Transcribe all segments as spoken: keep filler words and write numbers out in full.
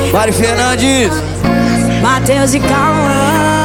Mari Fernandes, Matheus e Cauã.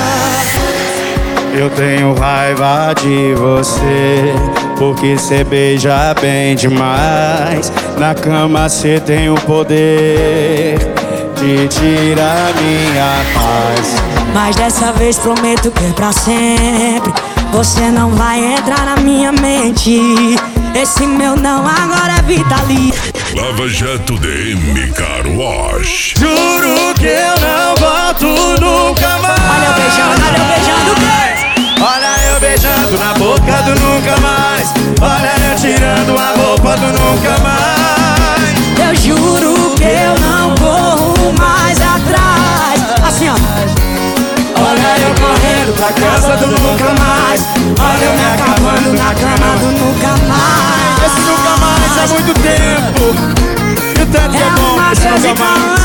Eu tenho raiva de você, porque cê beija bem demais. Na cama cê tem o poder de tirar minha paz. Mas dessa vez prometo que é pra sempre. Você não vai entrar na minha mente. Esse meu não agora é vitalício. Lava Jato D M Car Wash. Juro que eu não volto nunca mais. Olha eu beijando, olha eu beijando o quê? Olha eu beijando na boca do nunca mais. Olha eu tirando a roupa do nunca mais. Eu juro que eu não corro mais atrás. Assim ó. Olha eu correndo pra casa do nunca mais. Olha eu me acabando na cama do nunca mais. Esse nunca mais há muito tempo. E o tanto que é bom esse nunca mais.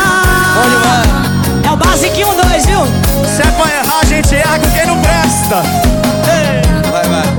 É o basiquinho dois, viu? Se é pra errar, a gente erra com quem não presta. Ei. vai, vai.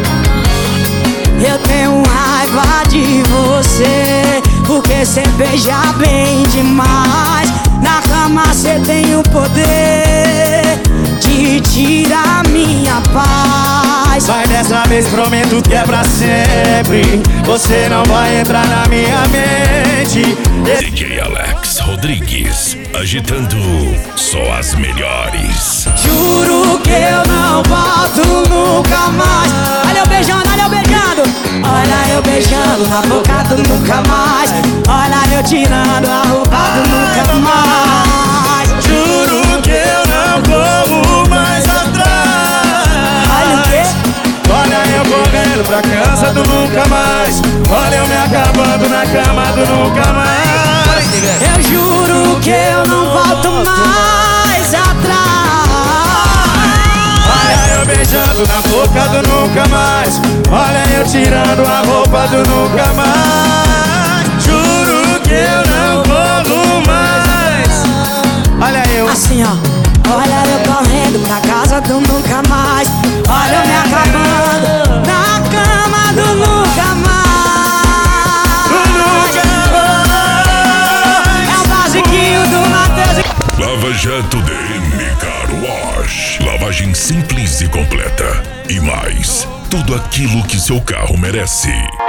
Eu tenho raiva de você, porque cê beija bem demais. Na cama cê tem o poder de tirar minha paz. Mas dessa vez prometo que é pra sempre. Você não vai entrar na minha mente. D J Alex Rodrigues, agitando só as melhores. Juro que eu não volto nunca mais. Olha eu beijando, olha eu beijando. Olha eu beijando na boca do nunca mais. Olha eu tirando a roupa do nunca mais. Juro que eu não corro mais atrás. Olha o quê? Olha eu correndo pra casa do nunca mais. Olha eu me acabando na cama do nunca mais. Eu juro que eu não volto mais atrás. Olha eu beijando na boca do nunca mais. Olha eu tirando a roupa do nunca mais. Juro que eu não corro mais. Olha eu Assim ó. Olha eu correndo pra casa do nunca mais. Olha eu me acabando na cama do nunca mais. É o basiquinho do Matheus. Lava Jato D M Car Wash. Lavagem simples e completa. E mais, tudo aquilo que seu carro merece.